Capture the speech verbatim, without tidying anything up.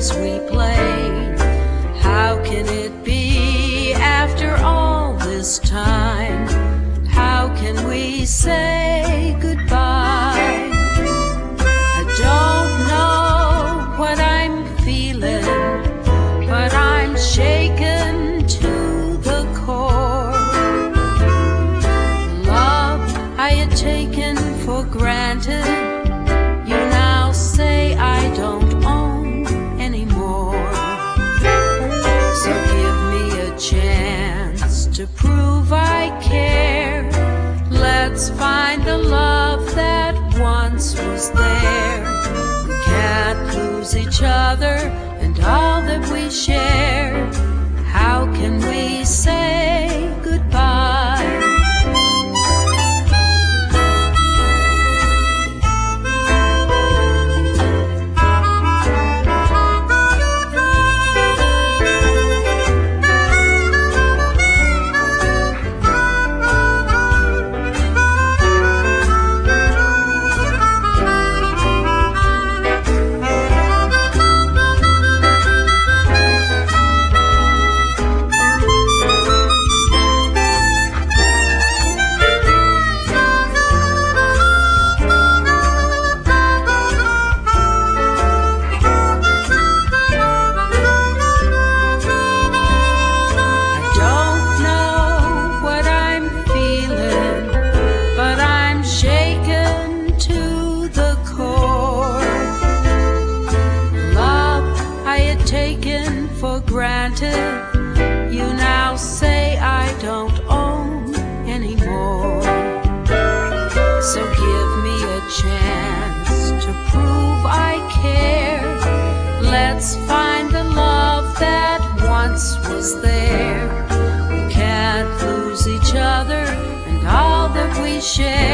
games we played. How can it be after all this time? How can we say goodbye? I don't know what I'm feeling, but I'm shaken to the core. Love I had taken for granted, you now say I don't own anymore. So give me a chance to prove I care. Let's find the love that once was there. We can't lose each other and all that we shared. How can we say goodbye? Taken for granted, you now say I don't own anymore. So give me a chance to prove I care. Let's find the love that once was there. We can't lose each other and all that we share.